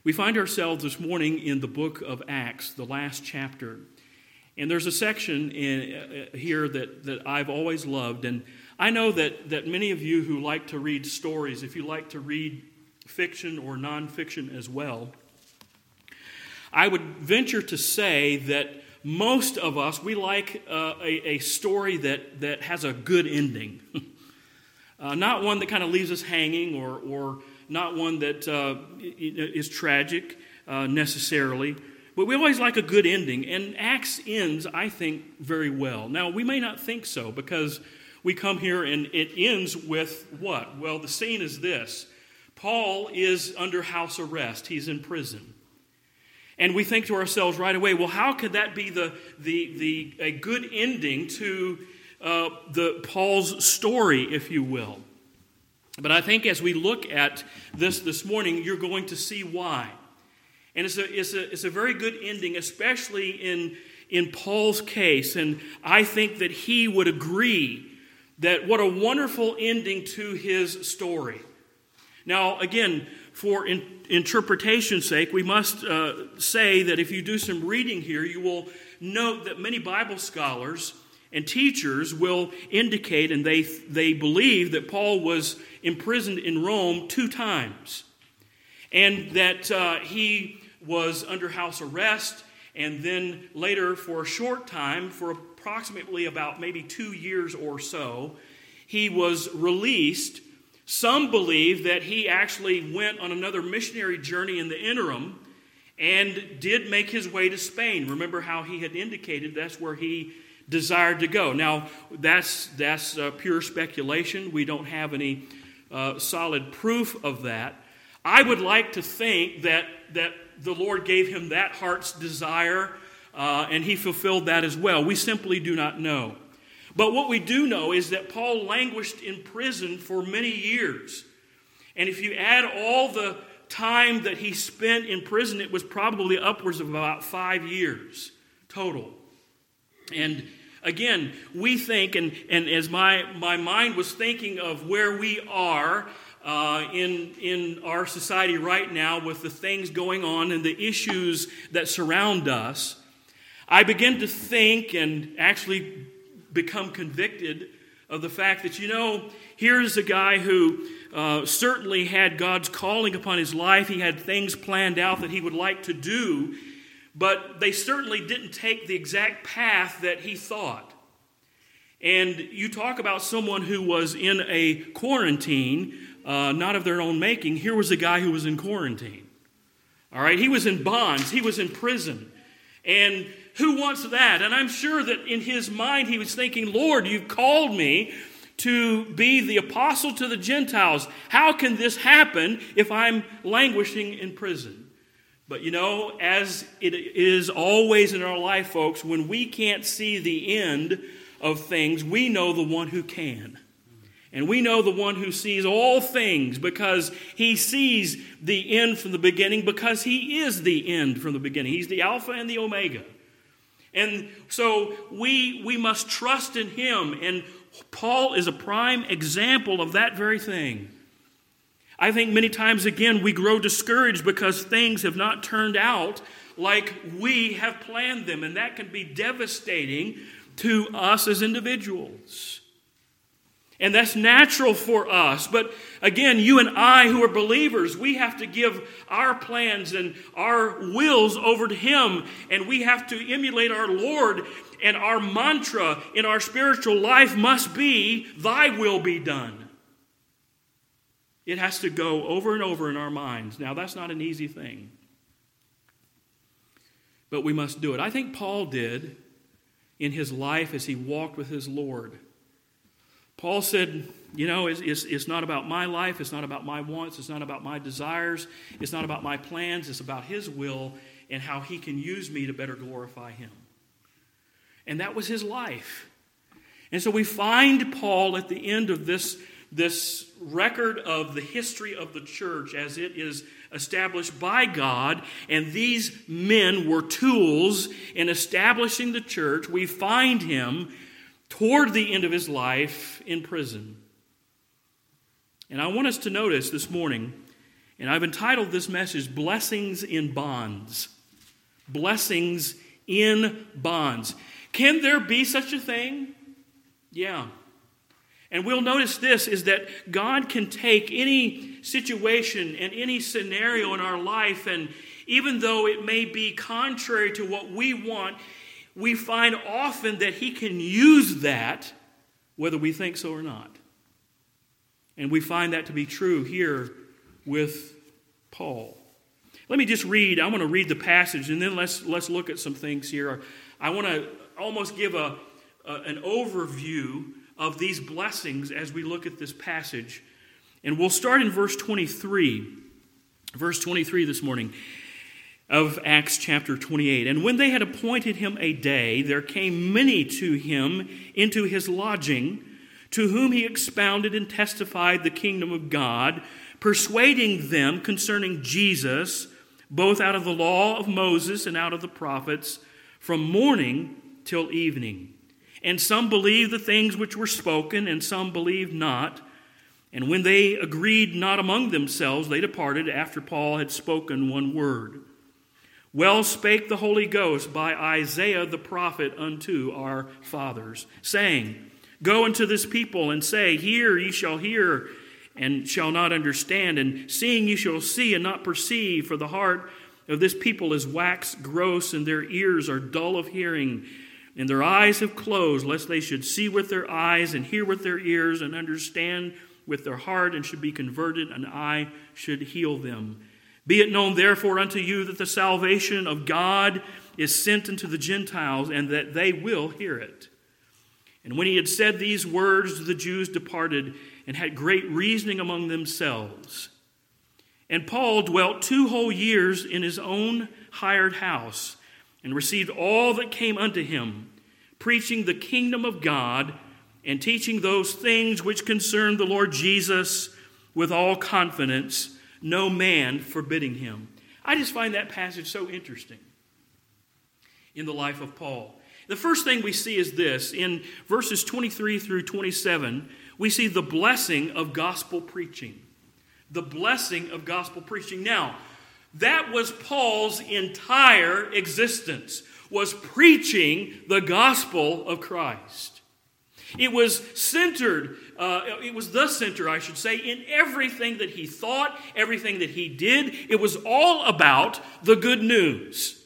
We find ourselves this morning in the book of Acts, the last chapter. And there's a section here that I've always loved. And I know that many of you who like to read stories, if you like to read fiction or nonfiction as well, I would venture to say that most of us, we like a story that has a good ending. Not one that kind of leaves us hanging or not one that is tragic necessarily. But we always like a good ending. And Acts ends, I think, very well. Now, we may not think so because we come here and it ends with what? Well, the scene is this. Paul is under house arrest. He's in prison. And we think to ourselves right away, well, how could that be a good ending to Paul's story, if you will? But I think as we look at this morning, you're going to see why. And it's a very good ending, especially in Paul's case. And I think that he would agree that what a wonderful ending to his story. Now, again, for interpretation's sake, we must say that if you do some reading here, you will note that many Bible scholars and teachers will indicate, and they believe that Paul was imprisoned in Rome 2 times. And that he was under house arrest, and then later for a short time, for approximately about maybe 2 years or so, he was released. Some believe that he actually went on another missionary journey in the interim and did make his way to Spain. Remember how he had indicated that's where he desired to go. Now, that's pure speculation. We don't have any solid proof of that. I would like to think that the Lord gave him that heart's desire, and he fulfilled that as well. We simply do not know. But what we do know is that Paul languished in prison for many years. And if you add all the time that he spent in prison, it was probably upwards of about 5 years total. And again, we think, and as my mind was thinking of where we are in our society right now with the things going on and the issues that surround us, I begin to think and actually become convicted of the fact that, here's a guy who certainly had God's calling upon his life. He had things planned out that he would like to do, but they certainly didn't take the exact path that he thought. And you talk about someone who was in a quarantine, not of their own making. Here was a guy who was in quarantine. All right, he was in bonds. He was in prison. And who wants that? And I'm sure that in his mind he was thinking, Lord, you've called me to be the apostle to the Gentiles. How can this happen if I'm languishing in prison? But as it is always in our life, folks, when we can't see the end of things, we know the one who can. And we know the one who sees all things because he sees the end from the beginning, because he is the end from the beginning. He's the Alpha and the Omega. And so we must trust in him. And Paul is a prime example of that very thing. I think many times, again, we grow discouraged because things have not turned out like we have planned them. And that can be devastating to us as individuals. And that's natural for us. But again, you and I who are believers, we have to give our plans and our wills over to him. And we have to emulate our Lord. And our mantra in our spiritual life must be, thy will be done. It has to go over and over in our minds. Now, that's not an easy thing. But we must do it. I think Paul did in his life as he walked with his Lord. Paul said, it's not about my life, it's not about my wants, it's not about my desires, it's not about my plans, it's about his will and how he can use me to better glorify him. And that was his life. And so we find Paul at the end of this record of the history of the church as it is established by God, and these men were tools in establishing the church. We find him toward the end of his life in prison. And I want us to notice this morning, And I've entitled this message, Blessings in Bonds. Blessings in bonds. Can there be such a thing? Yeah. And we'll notice this, is that God can take any situation and any scenario in our life, and even though it may be contrary to what we want, we find often that He can use that, whether we think so or not. And we find that to be true here with Paul. Let me just read. I want to read the passage, and then let's look at some things here. I want to almost give an overview of these blessings as we look at this passage. And we'll start in verse 23. Verse 23 this morning of Acts chapter 28. And when they had appointed him a day, there came many to him into his lodging, to whom he expounded and testified the kingdom of God, persuading them concerning Jesus, both out of the law of Moses and out of the prophets, from morning till evening. And some believed the things which were spoken, and some believed not. And when they agreed not among themselves, they departed after Paul had spoken one word. Well spake the Holy Ghost by Isaiah the prophet unto our fathers, saying, Go unto this people and say, Hear, ye shall hear, and shall not understand, and seeing ye shall see and not perceive, for the heart of this people is waxed gross, and their ears are dull of hearing, and their eyes have closed, lest they should see with their eyes, and hear with their ears, and understand with their heart, and should be converted, and I should heal them. Be it known therefore unto you that the salvation of God is sent unto the Gentiles, and that they will hear it. And when he had said these words, the Jews departed, and had great reasoning among themselves. And Paul dwelt 2 whole years in his own hired house, and received all that came unto him, preaching the kingdom of God, and teaching those things which concern the Lord Jesus with all confidence, no man forbidding him. I just find that passage so interesting in the life of Paul. The first thing we see is this. In verses 23 through 27, we see the blessing of gospel preaching. The blessing of gospel preaching. Now, that was Paul's entire existence, was preaching the gospel of Christ. It was centered, it was the center, I should say, in everything that he thought, everything that he did. It was all about the good news.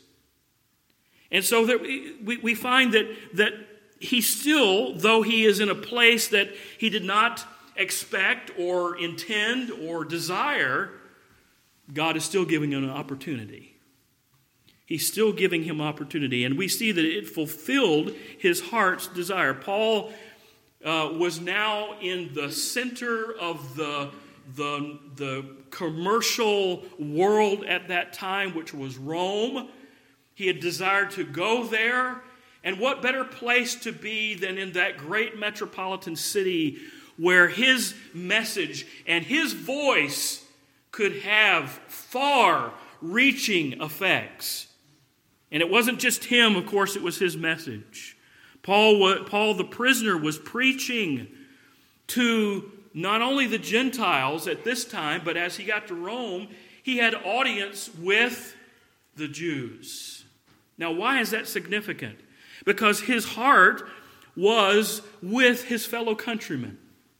And so that we find that he still, though he is in a place that he did not expect or intend or desire, God is still giving him an opportunity. He's still giving him opportunity. And we see that it fulfilled his heart's desire. Paul was now in the center of the commercial world at that time, which was Rome. He had desired to go there. And what better place to be than in that great metropolitan city where his message and his voice could have far-reaching effects. And it wasn't just him, of course, it was his message. Paul the prisoner was preaching to not only the Gentiles at this time, but as he got to Rome, he had audience with the Jews. Now, why is that significant? Because his heart was with his fellow countrymen.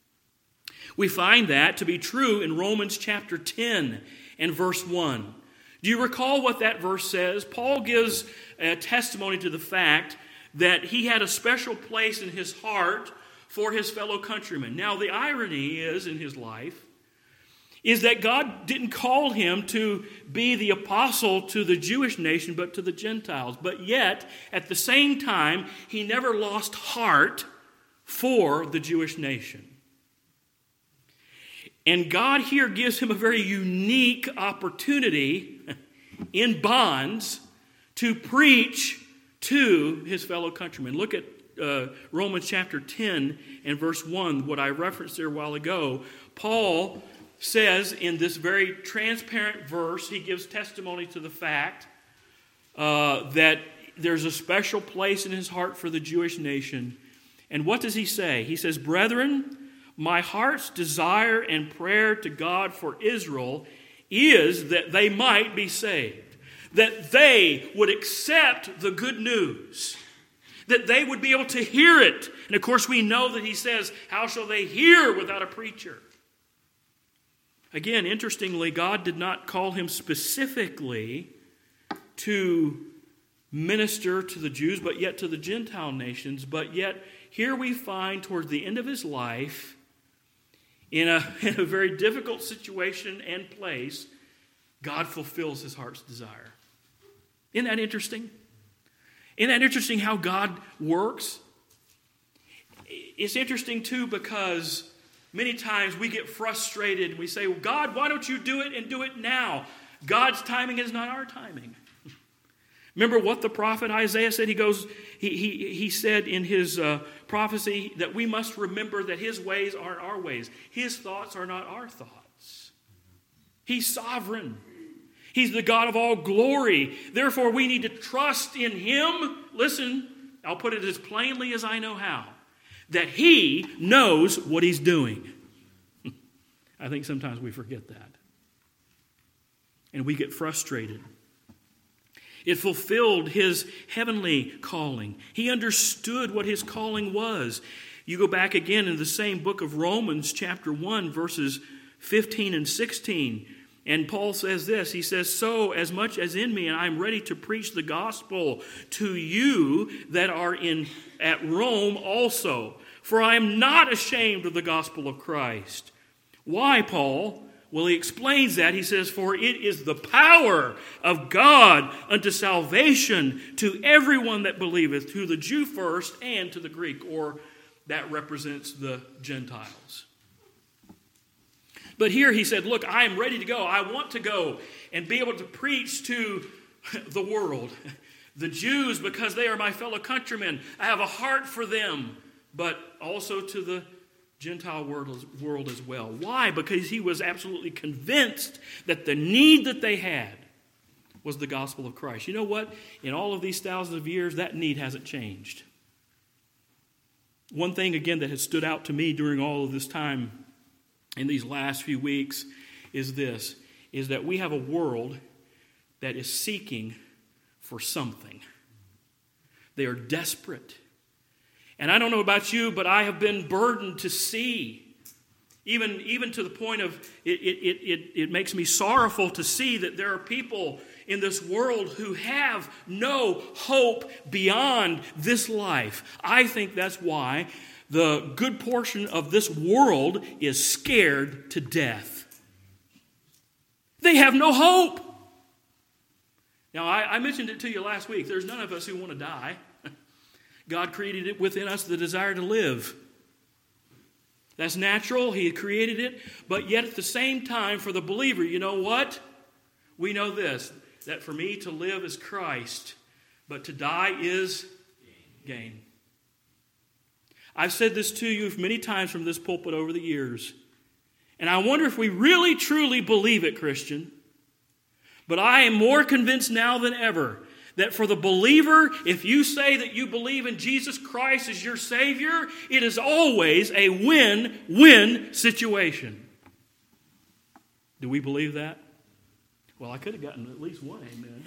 We find that to be true in Romans chapter 10 and verse 1. Do you recall what that verse says? Paul gives a testimony to the fact that he had a special place in his heart for his fellow countrymen. Now, the irony is in his life is that God didn't call him to be the apostle to the Jewish nation, but to the Gentiles. But yet, at the same time, he never lost heart for the Jewish nation. And God here gives him a very unique opportunity in bonds to preach to his fellow countrymen. Look at Romans chapter 10 and verse 1, what I referenced there a while ago. Paul says in this very transparent verse, he gives testimony to the fact that there's a special place in his heart for the Jewish nation. And what does he say? He says, "Brethren, my heart's desire and prayer to God for Israel is that they might be saved, that they would accept the good news, that they would be able to hear it. And of course we know that he says, how shall they hear without a preacher? Again, interestingly, God did not call him specifically to minister to the Jews, but yet to the Gentile nations. But yet, here we find towards the end of his life, in a very difficult situation and place, God fulfills his heart's desire. Isn't that interesting? Isn't that interesting how God works? It's interesting, too, because many times we get frustrated. We say, well, God, why don't you do it and do it now? God's timing is not our timing. Remember what the prophet Isaiah said? He said in his prophecy that we must remember that his ways aren't our ways. His thoughts are not our thoughts. He's sovereign. He's the God of all glory. Therefore, we need to trust in him. Listen, I'll put it as plainly as I know how. That he knows what he's doing. I think sometimes we forget that. And we get frustrated. It fulfilled his heavenly calling. He understood what his calling was. You go back again in the same book of Romans, chapter 1, verses 15 and 16. And Paul says this. He says, so as much as in me, and I am ready to preach the gospel to you that are at Rome also. For I am not ashamed of the gospel of Christ. Why, Paul? Well, he explains that. He says, for it is the power of God unto salvation to everyone that believeth, to the Jew first and to the Greek, or that represents the Gentiles. But here he said, look, I am ready to go. I want to go and be able to preach to the world. The Jews, because they are my fellow countrymen. I have a heart for them, but also to the Gentile world as well. Why? Because he was absolutely convinced that the need that they had was the gospel of Christ. You know what? In all of these thousands of years, that need hasn't changed. One thing, again, that has stood out to me during all of this time in these last few weeks is this, is that we have a world that is seeking for something. They are desperate. And I don't know about you, but I have been burdened to see, even to the point of it makes me sorrowful to see that there are people in this world who have no hope beyond this life. I think that's why the good portion of this world is scared to death. They have no hope. Now, I mentioned it to you last week. There's none of us who want to die. God created it within us, the desire to live. That's natural. He created it. But yet at the same time, for the believer, you know what? We know this, that for me to live is Christ, but to die is gain. I've said this to you many times from this pulpit over the years. And I wonder if we really, truly believe it, Christian. But I am more convinced now than ever that for the believer, if you say that you believe in Jesus Christ as your Savior, it is always a win-win situation. Do we believe that? Well, I could have gotten at least one amen.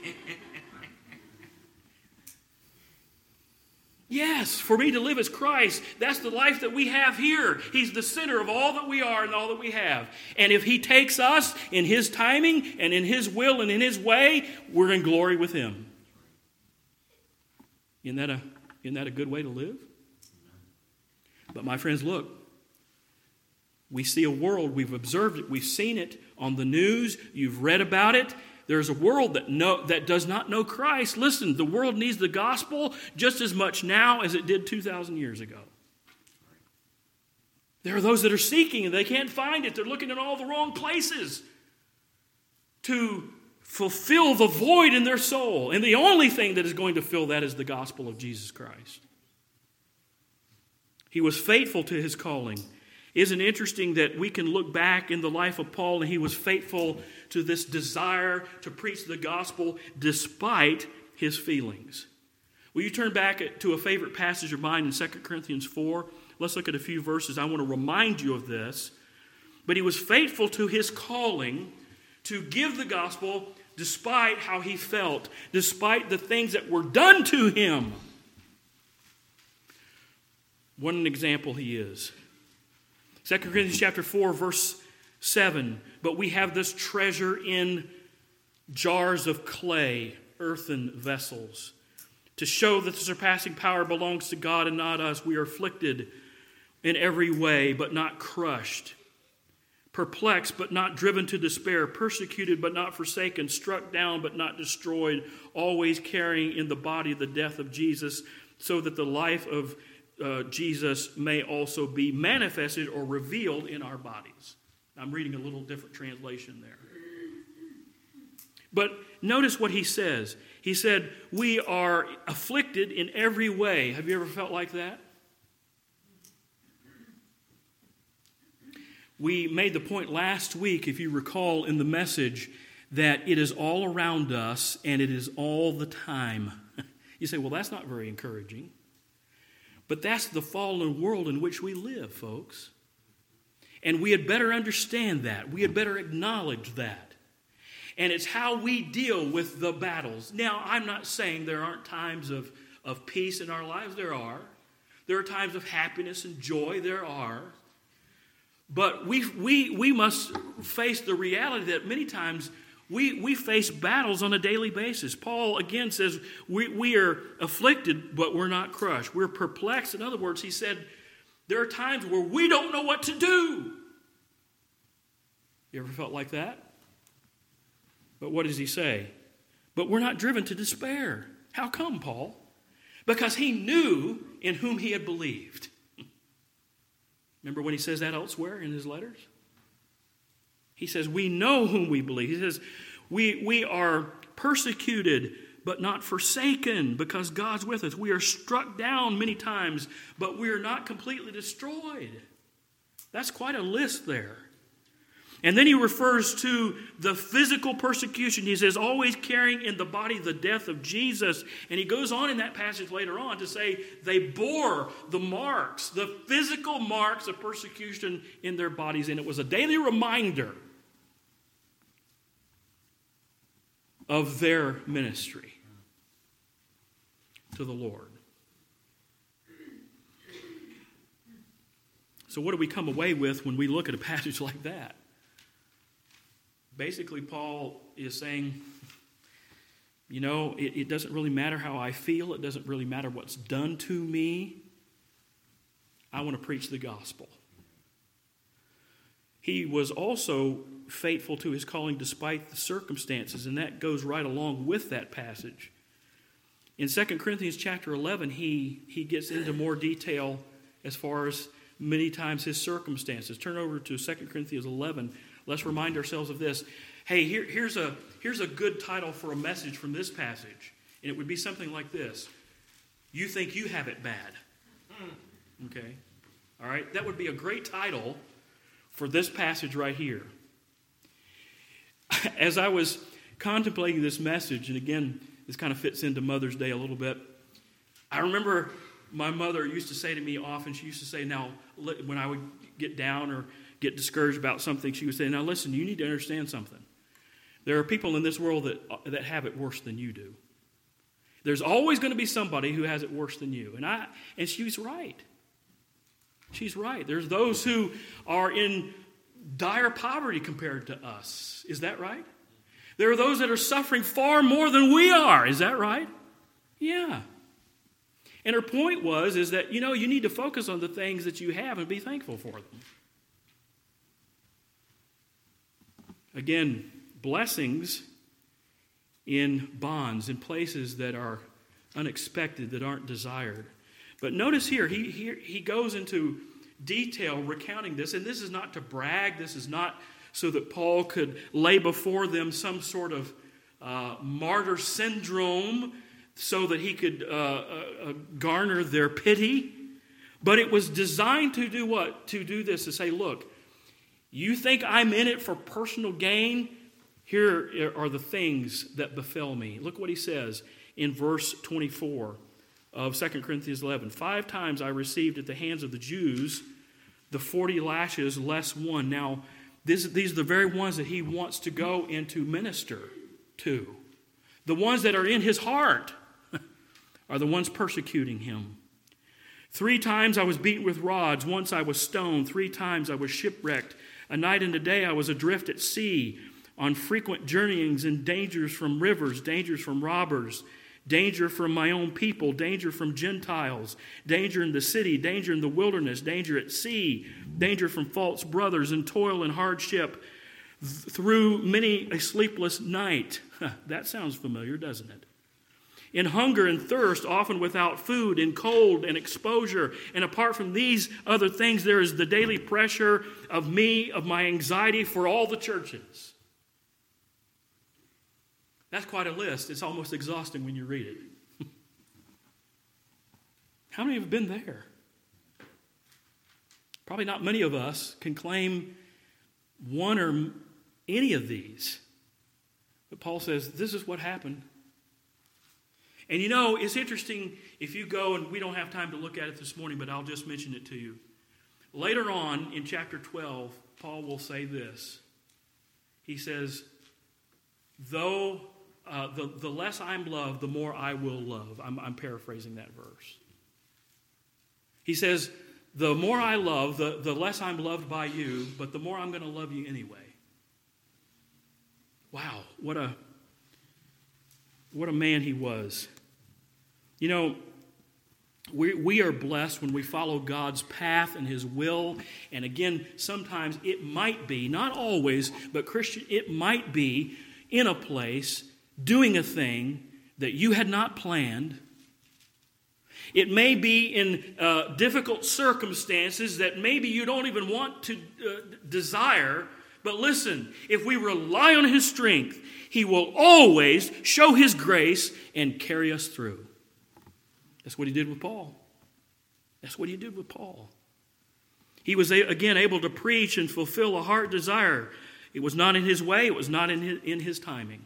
Yes, for me to live as Christ, that's the life that we have here. He's the center of all that we are and all that we have. And if he takes us in his timing and in his will and in his way, we're in glory with him. Isn't that a good way to live? But my friends, look. We see a world, we've observed it, we've seen it on the news, you've read about it. There's a world that does not know Christ. Listen, the world needs the gospel just as much now as it did 2,000 years ago. There are those that are seeking and they can't find it. They're looking in all the wrong places to fulfill the void in their soul. And the only thing that is going to fill that is the gospel of Jesus Christ. He was faithful to his calling. Isn't it interesting that we can look back in the life of Paul and he was faithful to this desire to preach the gospel despite his feelings? Will you turn back to a favorite passage of mine in 2 Corinthians 4? Let's look at a few verses. I want to remind you of this. But he was faithful to his calling to give the gospel despite how he felt, despite the things that were done to him. What an example he is. 2 Corinthians chapter 4, verse 7. But we have this treasure in jars of clay, earthen vessels, to show that the surpassing power belongs to God and not us. We are afflicted in every way, but not crushed. Perplexed, but not driven to despair. Persecuted, but not forsaken. Struck down, but not destroyed. Always carrying in the body the death of Jesus, so that the life of Jesus may also be manifested or revealed in our bodies. I'm reading a little different translation there. But notice what he says. He said, we are afflicted in every way. Have you ever felt like that? We made the point last week, if you recall in the message, that it is all around us and it is all the time. You say, well, that's not very encouraging. But that's the fallen world in which we live, folks. And we had better understand that. We had better acknowledge that. And it's how we deal with the battles. Now, I'm not saying there aren't times of peace in our lives. There are. There are times of happiness and joy. There are. But we must face the reality that many times we face battles on a daily basis. Paul, again, says we are afflicted, but we're not crushed. We're perplexed. In other words, he said, there are times where we don't know what to do. You ever felt like that? But what does he say? But we're not driven to despair. How come, Paul? Because he knew in whom he had believed. Remember when he says that elsewhere in his letters? He says, we know whom we believe. He says, we are persecuted, but not forsaken, because God's with us. We are struck down many times, but we are not completely destroyed. That's quite a list there. And then he refers to the physical persecution. He says, always carrying in the body the death of Jesus. And he goes on in that passage later on to say they bore the marks, the physical marks of persecution in their bodies. And it was a daily reminder of their ministry to the Lord. So what do we come away with when we look at a passage like that? Basically, Paul is saying, it doesn't really matter how I feel. It doesn't really matter what's done to me. I want to preach the gospel. He was also faithful to his calling despite the circumstances, and that goes right along with that passage. In 2 Corinthians chapter 11, he gets into more detail as far as many times his circumstances. Turn over to 2 Corinthians 11. Let's remind ourselves of this. Hey, here's a good title for a message from this passage. And it would be something like this. You think you have it bad. Okay? All right? That would be a great title for this passage right here. As I was contemplating this message, and again, this kind of fits into Mother's Day a little bit, I remember my mother used to say to me often, she used to say, now, when I would get down or get discouraged about something, she would say, now listen, you need to understand something. There are people in this world that have it worse than you do. There's always going to be somebody who has it worse than you. And she's right. She's right. There's those who are in dire poverty compared to us. Is that right? There are those that are suffering far more than we are. Is that right? Yeah. And her point is that, you need to focus on the things that you have and be thankful for them. Again, blessings in bonds, in places that are unexpected, that aren't desired. But notice here, he goes into detail recounting this, and this is not to brag, this is not so that Paul could lay before them some sort of martyr syndrome so that he could garner their pity. But it was designed to do what? To do this, to say, look, you think I'm in it for personal gain? Here are the things that befell me. Look what he says in verse 24 of 2 Corinthians 11. 5 times I received at the hands of the Jews the 40 lashes less one. Now, these are the very ones that he wants to go and to minister to. The ones that are in his heart are the ones persecuting him. 3 times I was beaten with rods. Once I was stoned. 3 times I was shipwrecked. A night and a day I was adrift at sea, on frequent journeyings and dangers from rivers, dangers from robbers, danger from my own people, danger from Gentiles, danger in the city, danger in the wilderness, danger at sea, danger from false brothers, and toil and hardship through many a sleepless night. That sounds familiar, doesn't it? In hunger and thirst, often without food, in cold and exposure. And apart from these other things, there is the daily pressure of me, of my anxiety for all the churches. That's quite a list. It's almost exhausting when you read it. How many have been there? Probably not many of us can claim one or any of these. But Paul says, this is what happened. And you know, it's interesting if you go, and we don't have time to look at it this morning, but I'll just mention it to you. Later on in chapter 12, Paul will say this. He says, though the less I'm loved, the more I will love. I'm paraphrasing that verse. He says, the more I love, the less I'm loved by you, but the more I'm going to love you anyway. Wow, what a man he was. You know, we are blessed when we follow God's path and his will. And again, sometimes it might be, not always, but Christian, it might be in a place doing a thing that you had not planned. It may be in difficult circumstances that maybe you don't even want to desire. But listen, if we rely on his strength, he will always show his grace and carry us through. That's what he did with Paul. That's what he did with Paul. He was, again, able to preach and fulfill a heart desire. It was not in his way. It was not in his timing.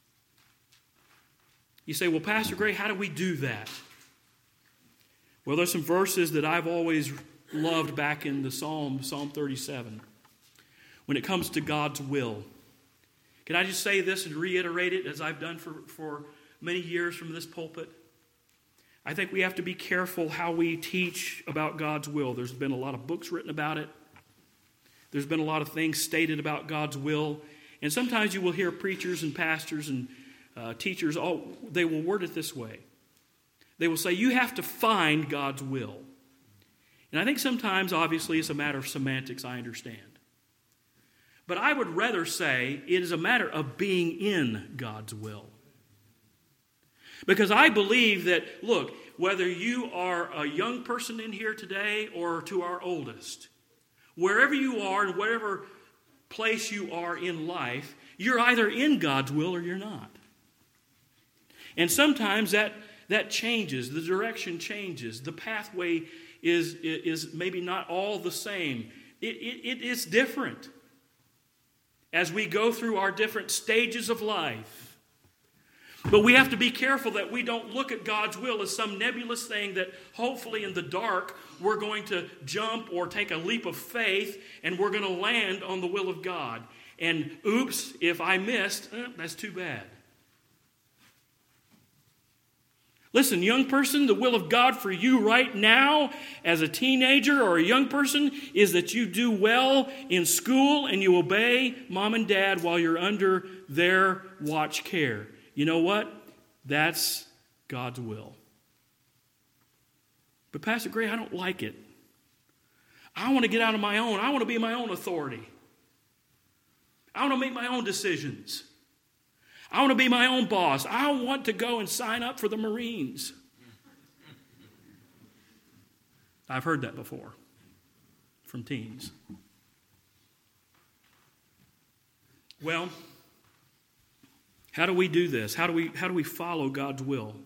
You say, well, Pastor Gray, how do we do that? Well, there's some verses that I've always loved back in the Psalm 37. When it comes to God's will. Can I just say this and reiterate it as I've done for many years from this pulpit? I think we have to be careful how we teach about God's will. There's been a lot of books written about it. There's been a lot of things stated about God's will. And sometimes you will hear preachers and pastors and teachers, they will word it this way. They will say, you have to find God's will. And I think sometimes, obviously, it's a matter of semantics, I understand. But I would rather say it is a matter of being in God's will. Because I believe that, look, whether you are a young person in here today or to our oldest, wherever you are and whatever place you are in life, you're either in God's will or you're not. And sometimes that changes. The direction changes. The pathway is maybe not all the same. It is different as we go through our different stages of life. But we have to be careful that we don't look at God's will as some nebulous thing that hopefully in the dark we're going to jump or take a leap of faith and we're going to land on the will of God. And oops, if I missed, that's too bad. Listen, young person, the will of God for you right now as a teenager or a young person is that you do well in school and you obey mom and dad while you're under their watch care. You know what? That's God's will. But Pastor Gray, I don't like it. I want to get out on my own. I want to be my own authority. I want to make my own decisions. I want to be my own boss. I want to go and sign up for the Marines. I've heard that before from teens. Well, how do we do this? How do we follow God's will?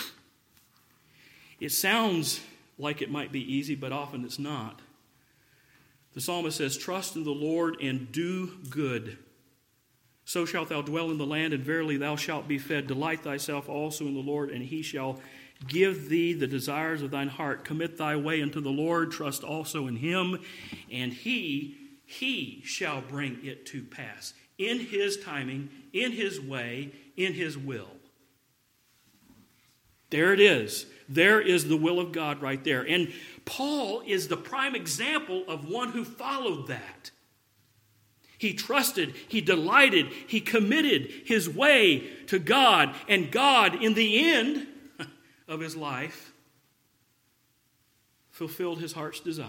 It sounds like it might be easy, but often it's not. The psalmist says, trust in the Lord and do good. So shalt thou dwell in the land, and verily thou shalt be fed. Delight thyself also in the Lord, and he shall give thee the desires of thine heart. Commit thy way unto the Lord, trust also in him, and he He shall bring it to pass in His timing, in His way, in His will. There it is. There is the will of God right there. And Paul is the prime example of one who followed that. He trusted, he delighted, he committed his way to God. And God, in the end of his life, fulfilled his heart's desire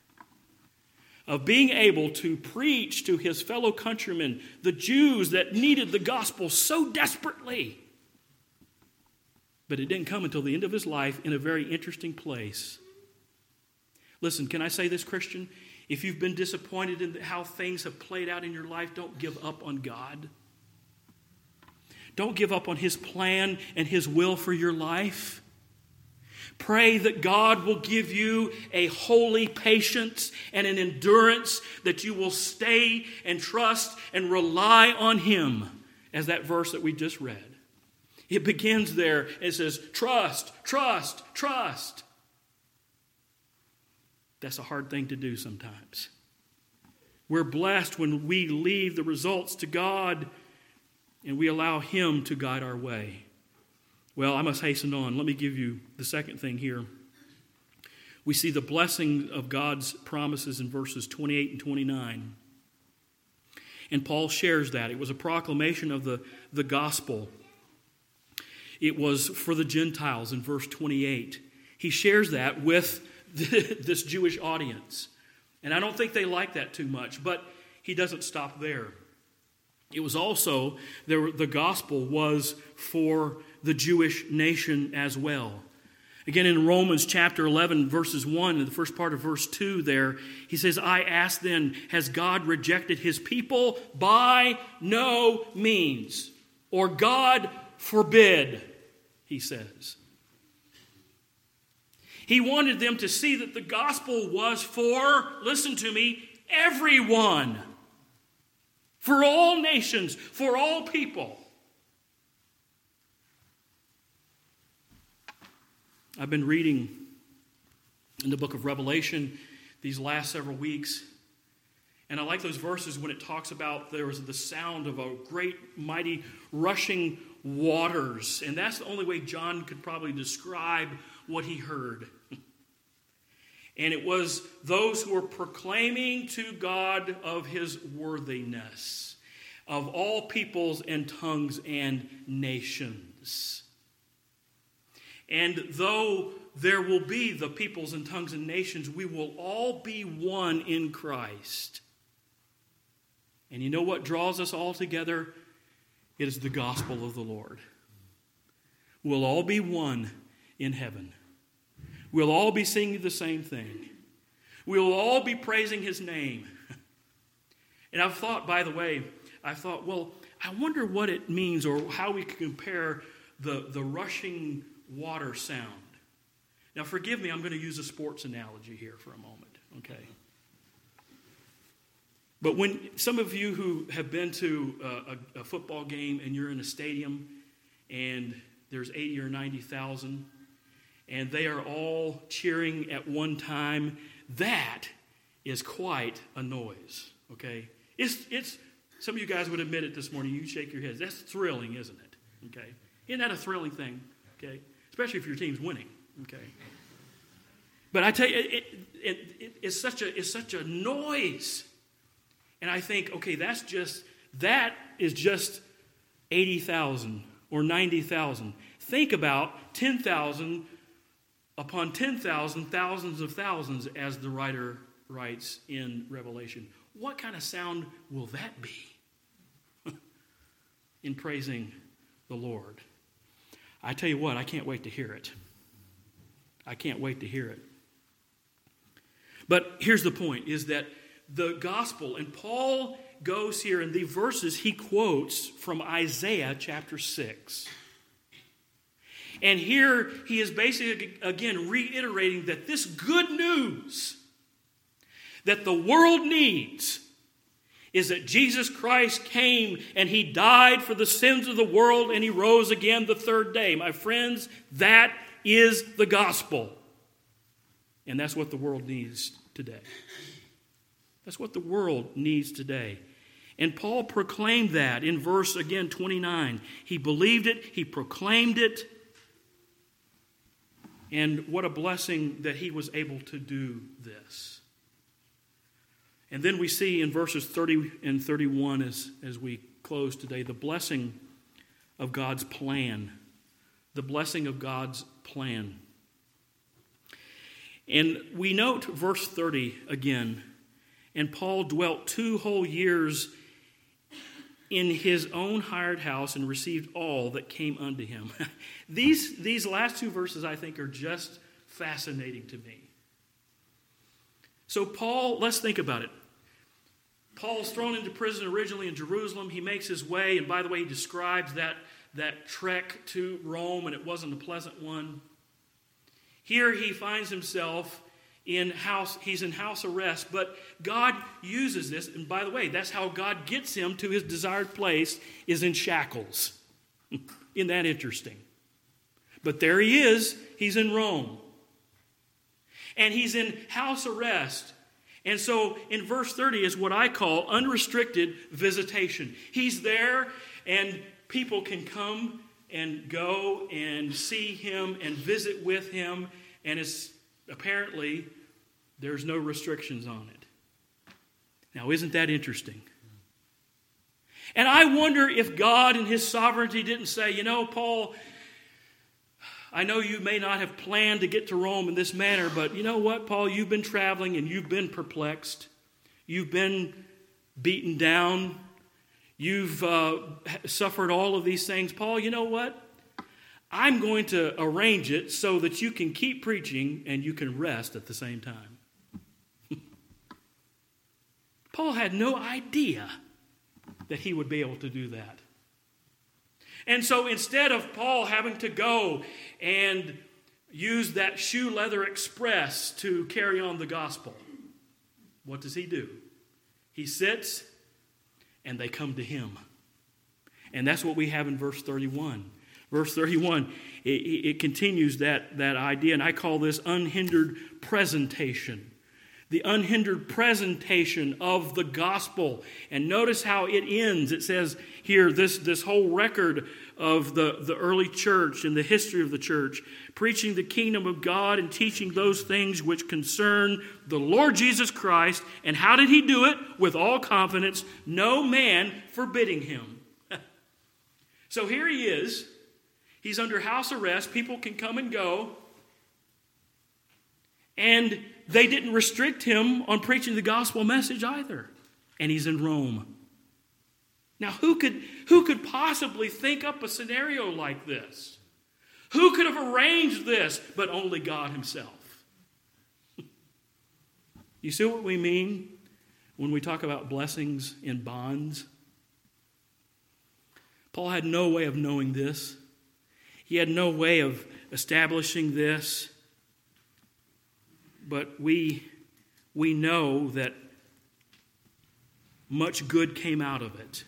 of being able to preach to his fellow countrymen, the Jews that needed the gospel so desperately. But it didn't come until the end of his life in a very interesting place. Listen, can I say this, Christian? If you've been disappointed in how things have played out in your life, don't give up on God. Don't give up on His plan and His will for your life. Pray that God will give you a holy patience and an endurance that you will stay and trust and rely on Him, as that verse that we just read. It begins there. It says, trust, trust, trust. That's a hard thing to do sometimes. We're blessed when we leave the results to God and we allow Him to guide our way. Well, I must hasten on. Let me give you the second thing here. We see the blessing of God's promises in verses 28 and 29. And Paul shares that. It was a proclamation of the gospel. It was for the Gentiles in verse 28. He shares that with this Jewish audience. And I don't think they like that too much, but he doesn't stop there. It was also, the gospel was for the Jewish nation as well. Again, in Romans chapter 11, verses 1, in the first part of verse 2 there, he says, I ask then, has God rejected His people? By no means. Or God forbid, he says. He wanted them to see that the gospel was for, listen to me, everyone. For all nations, for all people. I've been reading in the book of Revelation these last several weeks, and I like those verses when it talks about there was the sound of a great, mighty, rushing waters. And that's the only way John could probably describe what he heard. And it was those who were proclaiming to God of His worthiness, of all peoples and tongues and nations. And though there will be the peoples and tongues and nations, we will all be one in Christ. And you know what draws us all together? It is the gospel of the Lord. We'll all be one in heaven. We'll all be singing the same thing. We'll all be praising His name. And I've thought, by the way, well, I wonder what it means or how we can compare the rushing water sound. Now, forgive me, I'm going to use a sports analogy here for a moment, okay? But when some of you who have been to a football game and you're in a stadium and there's 80 or 90,000 and they are all cheering at one time, that is quite a noise, okay? It's some of you guys would admit it this morning. You shake your heads. That's thrilling, isn't it? Okay? Isn't that a thrilling thing? Okay? Especially if your team's winning, okay? But I tell you, it's such a noise. And I think, okay, that is just 80,000 or 90,000. Think about 10,000 upon 10,000, thousands of thousands, as the writer writes in Revelation. What kind of sound will that be in praising the Lord? I tell you what, I can't wait to hear it. I can't wait to hear it. But here's the point, is that the gospel, and Paul goes here in the verses he quotes from Isaiah chapter 6. And here he is basically, again, reiterating that this good news that the world needs is that Jesus Christ came and He died for the sins of the world and He rose again the third day. My friends, that is the gospel. And that's what the world needs today. That's what the world needs today. And Paul proclaimed that in verse, again, 29. He believed it. He proclaimed it. And what a blessing that he was able to do this. And then we see in verses 30 and 31 as we close today, the blessing of God's plan. The blessing of God's plan. And we note verse 30 again. And Paul dwelt 2 whole years in his own hired house and received all that came unto him. These last 2 verses, I think, are just fascinating to me. So Paul, let's think about it. Paul's thrown into prison originally in Jerusalem. He makes his way, and by the way, he describes that trek to Rome, and it wasn't a pleasant one. Here he finds himself he's in house arrest, but God uses this, and by the way, that's how God gets him to his desired place, is in shackles. Isn't that interesting? But there he is, he's in Rome. And he's in house arrest. And so in verse 30 is what I call unrestricted visitation. He's there, and people can come and go and see him and visit with him, and it's apparently there's no restrictions on it. Now, isn't that interesting? And I wonder if God in his sovereignty didn't say, Paul, I know you may not have planned to get to Rome in this manner, but you know what, Paul? You've been traveling and you've been perplexed. You've been beaten down. You've suffered all of these things. Paul, you know what? I'm going to arrange it so that you can keep preaching and you can rest at the same time. Paul had no idea that he would be able to do that. And so instead of Paul having to go and use that shoe leather express to carry on the gospel, what does he do? He sits and they come to him. And that's what we have in verse 31. Verse 31, it continues that idea, and I call this unhindered presentation. The unhindered presentation of the gospel. And notice how it ends. It says here, this whole record of the early church and the history of the church, preaching the kingdom of God and teaching those things which concern the Lord Jesus Christ. And how did he do it? With all confidence, no man forbidding him. So here he is. He's under house arrest. People can come and go. And they didn't restrict him on preaching the gospel message either. And he's in Rome. Now, who could possibly think up a scenario like this? Who could have arranged this but only God himself? You see what we mean when we talk about blessings in bonds? Paul had no way of knowing this. He had no way of establishing this. But we know that much good came out of it.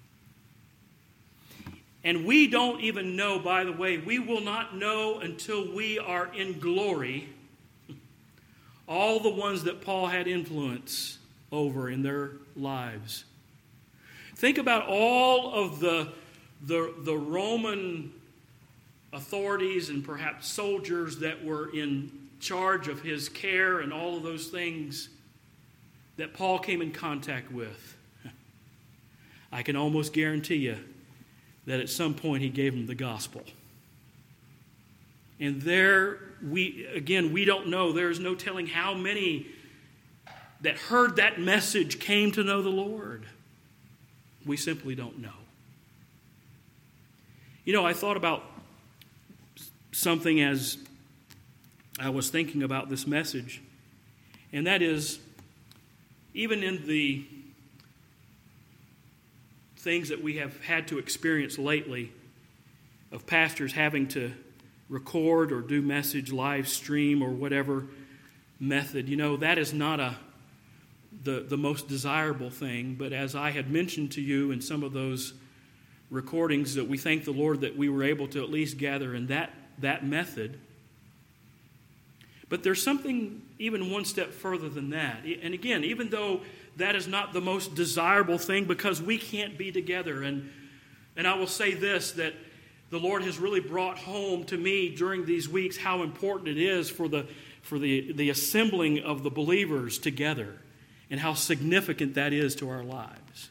And we don't even know, by the way, we will not know until we are in glory, all the ones that Paul had influence over in their lives. Think about all of the Roman authorities and perhaps soldiers that were in charge of his care and all of those things that Paul came in contact with. I can almost guarantee you that at some point he gave them the gospel. And there, we don't know. There is no telling how many that heard that message came to know the Lord. We simply don't know. I thought about something as I was thinking about this message, and that is, even in the things that we have had to experience lately of pastors having to record or do message live stream or whatever method, that is not the most desirable thing. But as I had mentioned to you in some of those recordings, that we thank the Lord that we were able to at least gather in that method. But there's something even one step further than that. And again, even though that is not the most desirable thing because we can't be together. And I will say this, that the Lord has really brought home to me during these weeks how important it is for the assembling of the believers together and how significant that is to our lives.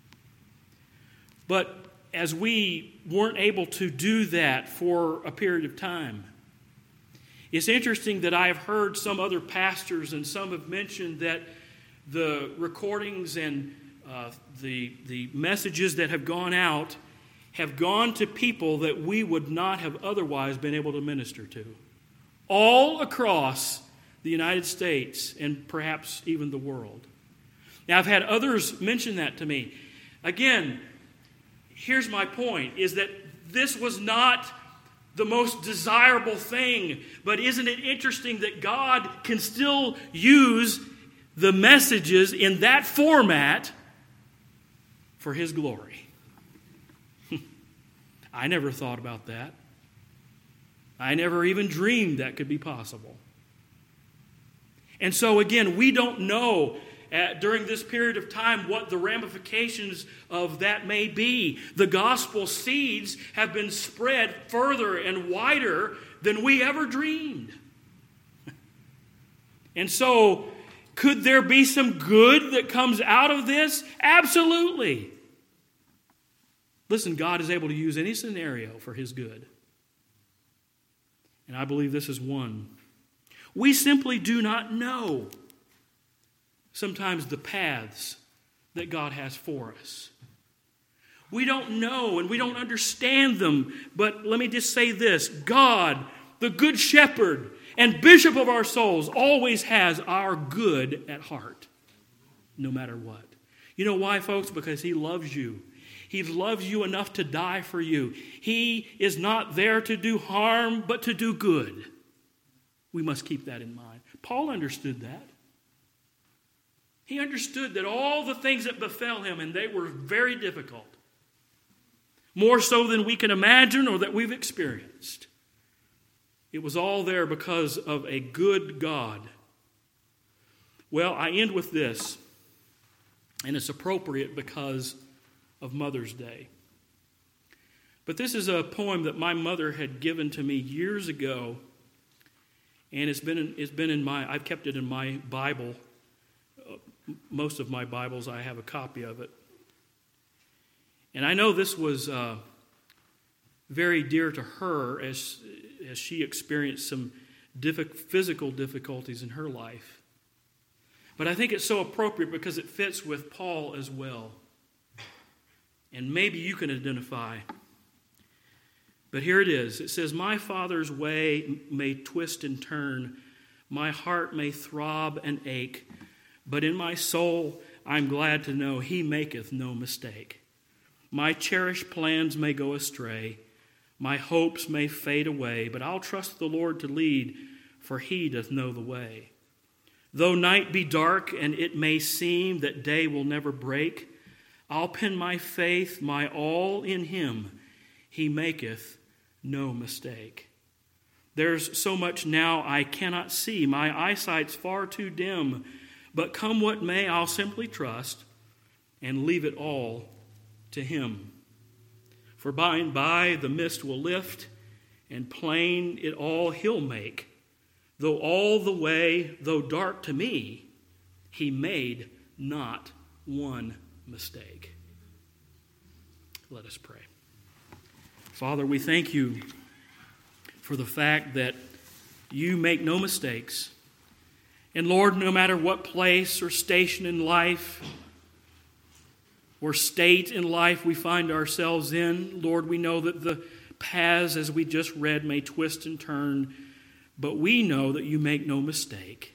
But as we weren't able to do that for a period of time, it's interesting that I have heard some other pastors and some have mentioned that the recordings and the messages that have gone out have gone to people that we would not have otherwise been able to minister to, all across the United States and perhaps even the world. Now, I've had others mention that to me. Again, here's my point, is that this was not the most desirable thing, but isn't it interesting that God can still use the messages in that format for His glory? I never thought about that. I never even dreamed that could be possible. And so again, we don't know during this period of time what the ramifications of that may be. The gospel seeds have been spread further and wider than we ever dreamed. And so, could there be some good that comes out of this? Absolutely. Listen, God is able to use any scenario for His good. And I believe this is one. We simply do not know sometimes the paths that God has for us. We don't know and we don't understand them. But let me just say this. God, the Good Shepherd and Bishop of our souls, always has our good at heart, no matter what. You know why, folks? Because He loves you. He loves you enough to die for you. He is not there to do harm, but to do good. We must keep that in mind. Paul understood that. He understood that all the things that befell him, and they were very difficult, more so than we can imagine or that we've experienced, it was all there because of a good God. Well, I end with this, and it's appropriate because of Mother's Day. But this is a poem that my mother had given to me years ago, and I've kept it in my Bible. Most of my Bibles, I have a copy of it. And I know this was very dear to her as she experienced some physical difficulties in her life. But I think it's so appropriate because it fits with Paul as well. And maybe you can identify. But here it is. It says, "My Father's way may twist and turn. My heart may throb and ache. But in my soul I'm glad to know He maketh no mistake. My cherished plans may go astray. My hopes may fade away. But I'll trust the Lord to lead, for He doth know the way. Though night be dark and it may seem that day will never break, I'll pin my faith, my all in Him. He maketh no mistake. There's so much now I cannot see. My eyesight's far too dim. But come what may, I'll simply trust and leave it all to Him. For by and by the mist will lift, and plain it all He'll make. Though all the way, though dark to me, He made not one mistake." Let us pray. Father, we thank You for the fact that You make no mistakes. And Lord, no matter what place or station in life or state in life we find ourselves in, Lord, we know that the paths, as we just read, may twist and turn, but we know that You make no mistake.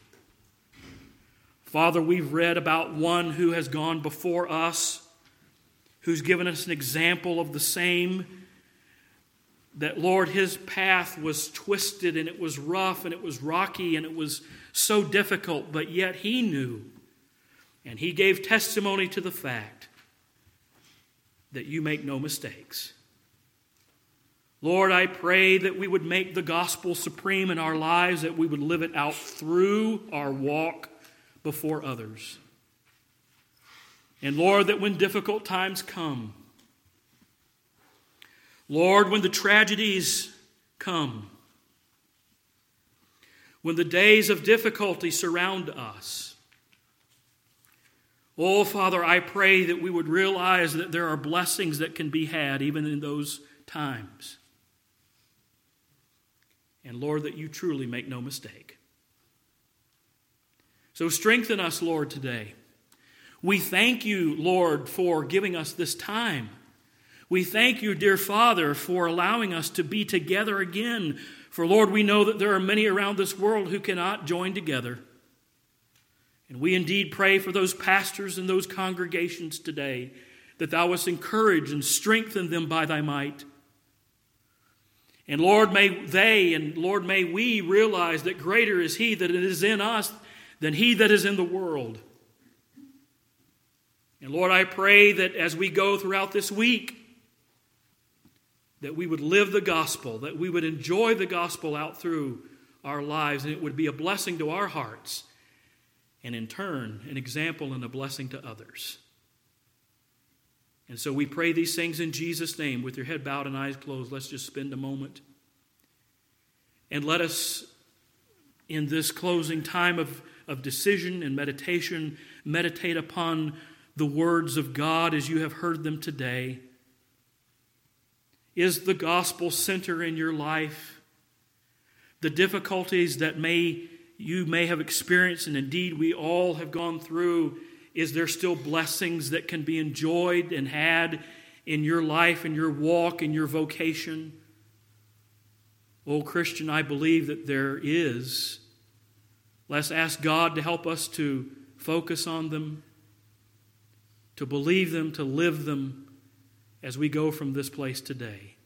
Father, we've read about one who has gone before us, who's given us an example of the same, that, Lord, His path was twisted and it was rough and it was rocky and it was so difficult, but yet He knew, and He gave testimony to the fact that You make no mistakes. Lord, I pray that we would make the gospel supreme in our lives, that we would live it out through our walk before others. And Lord, that when difficult times come, Lord, when the tragedies come, when the days of difficulty surround us, oh, Father, I pray that we would realize that there are blessings that can be had even in those times. And Lord, that you truly make no mistake. So strengthen us, Lord, today. We thank you, Lord, for giving us this time. We thank you, dear Father, for allowing us to be together again. For, Lord, we know that there are many around this world who cannot join together. And we indeed pray for those pastors and those congregations today, that thou wouldst encourage and strengthen them by thy might. And Lord, may they and Lord, may we realize that greater is he that is in us than he that is in the world. And Lord, I pray that as we go throughout this week, that we would live the gospel, that we would enjoy the gospel out through our lives, and it would be a blessing to our hearts, and in turn, an example and a blessing to others. And so we pray these things in Jesus' name. With your head bowed and eyes closed, let's just spend a moment. And let us, in this closing time of decision and meditation, meditate upon the words of God as you have heard them today. Is the gospel center in your life? The difficulties that you may have experienced, and indeed we all have gone through, is there still blessings that can be enjoyed and had in your life, in your walk, in your vocation? Oh, Christian, I believe that there is. Let's ask God to help us to focus on them, to believe them, to live them as we go from this place today.